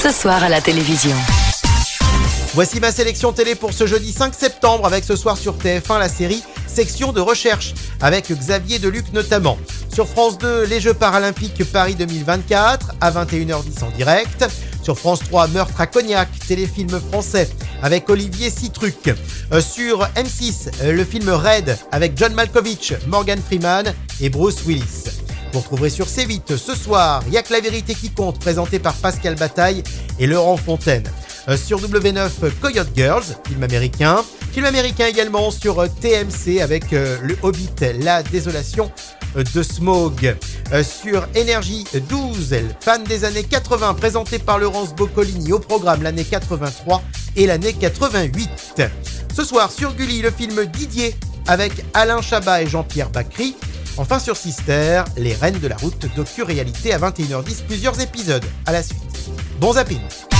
ce soir à la télévision. Voici ma sélection télé pour ce jeudi 5 septembre avec ce soir sur TF1 la série Section de recherche avec Xavier Deluc notamment. Sur France 2, les Jeux paralympiques Paris 2024 à 21h10 en direct. Sur France 3, Meurtre à Cognac, téléfilm français avec Olivier Citruc. Sur M6, le film Raid avec John Malkovich, Morgan Freeman et Bruce Willis. Vous retrouverez sur C8 ce soir, Y'a que la vérité qui compte, présenté par Pascal Bataille et Laurent Fontaine. Sur W9, Coyote Girls, film américain. Film américain également sur TMC avec Le Hobbit, la désolation de Smaug. Sur Énergie 12, fan des années 80, présenté par Laurence Boccolini, au programme l'année 83 et l'année 88. Ce soir sur Gulli, le film Didier avec Alain Chabat et Jean-Pierre Bacry. Enfin sur Sister, Les Reines de la Route, docu-réalité à 21h10, plusieurs épisodes à la suite. Bon zapping!